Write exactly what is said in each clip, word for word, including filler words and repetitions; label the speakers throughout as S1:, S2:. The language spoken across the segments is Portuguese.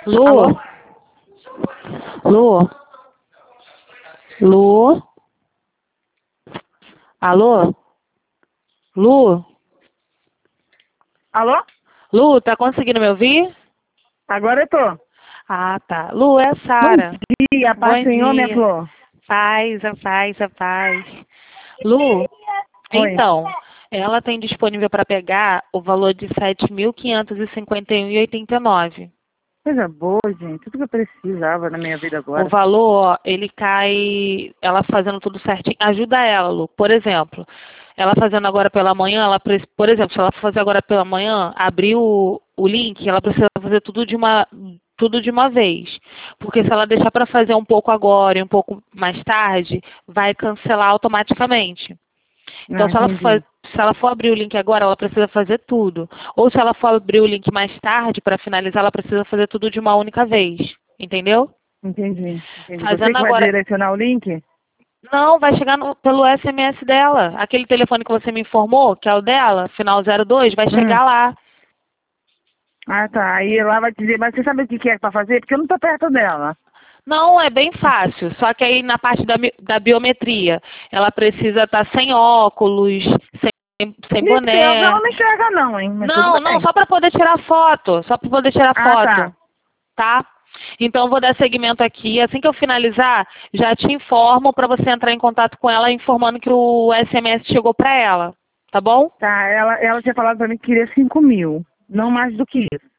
S1: Lu?
S2: Alô?
S1: Lu? Lu? Alô? Lu?
S2: Alô?
S1: Lu, tá conseguindo me ouvir?
S2: Agora eu tô.
S1: Ah, tá. Lu, é a
S2: Bom
S1: Sara.
S2: dia, paz
S1: Bom
S2: do Senhor, minha
S1: dia.
S2: flor.
S1: Paz, a paz, a paz. Lu,
S2: Oi.
S1: então, ela tem disponível para pegar o valor de sete mil quinhentos e cinquenta e um e oitenta e nove.
S2: Coisa boa, gente. Tudo que eu precisava na minha vida
S1: O
S2: agora.
S1: valor, ó, ele cai, ela fazendo tudo certinho, ajuda ela, Lu. Por exemplo, ela fazendo agora pela manhã, ela, pre- por exemplo, se ela for fazer agora pela manhã, abrir o, o link, ela precisa fazer tudo de uma, tudo de uma vez. Porque se ela deixar para fazer um pouco agora e um pouco mais tarde, vai cancelar automaticamente.
S2: Ah,
S1: Então, se ela, for,
S2: entendi.
S1: se ela for abrir o link agora, ela precisa fazer tudo. Ou se ela for abrir o link mais tarde, para finalizar, ela precisa fazer tudo de uma única vez. Entendeu?
S2: Entendi. Entendi. Você
S1: Fazendo
S2: que vai
S1: agora.
S2: direcionar o link?
S1: Não, vai chegar no- pelo S M S dela. Aquele telefone que você me informou, que é o dela, final zero dois, vai
S2: Hum.
S1: chegar lá.
S2: Ah, tá. Aí lá vai dizer, mas você sabe o que que é pra fazer? Porque eu não tô perto dela.
S1: Não, é bem fácil. Só que aí na parte da, mi- da biometria, ela precisa estar sem óculos, sem, sem
S2: Me enxerga,
S1: boné.
S2: ela não enxerga não, hein? Mas tudo
S1: Não, não,
S2: bem.
S1: só para poder tirar foto. Só para poder tirar
S2: Ah,
S1: foto.
S2: tá.
S1: Tá? Então eu vou dar seguimento aqui. Assim que eu finalizar, já te informo para você entrar em contato com ela informando que o S M S chegou para ela. Tá bom?
S2: Tá, ela, ela tinha falado pra mim que queria cinco mil. Não mais do que isso,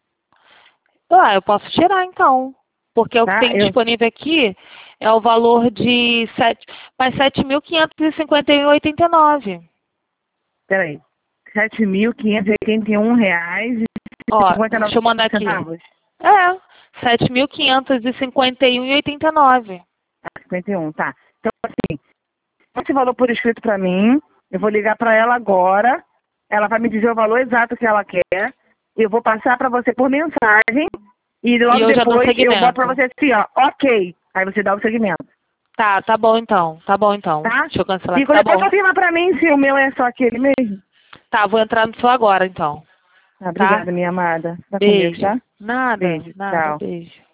S1: Ah, eu posso tirar então. Porque o que
S2: tá?
S1: tem
S2: Eu,
S1: disponível aqui é o valor de sete, mas sete mil quinhentos e cinquenta e um e oitenta e nove.
S2: peraí. Sete mil quinhentos e oitenta e um reais e
S1: Ó,
S2: cinquenta e nove
S1: deixa eu mandar aqui.
S2: centavos.
S1: É, sete mil quinhentos e cinquenta e um e oitenta e nove.
S2: cinquenta e um, tá. Então, assim, esse valor por escrito pra mim, eu vou ligar pra ela agora, ela vai me dizer o valor exato que ela quer, eu vou passar pra você por mensagem e
S1: E
S2: logo
S1: eu já dou
S2: depois eu boto pra
S1: segmento.
S2: você assim, ó, ok. Aí você dá o segmento,
S1: Tá, tá bom então. Tá bom então.
S2: tá?
S1: Deixa eu cancelar
S2: E
S1: aqui. Tá
S2: depois
S1: bom.
S2: confirma pra mim se o meu é só aquele mesmo.
S1: Tá, vou entrar no seu agora então.
S2: Ah,
S1: Tá?
S2: obrigada, minha amada. Tá com Deus,
S1: Beijo.
S2: tá?
S1: Nada,
S2: Beijo,
S1: nada.
S2: tchau.
S1: Beijo.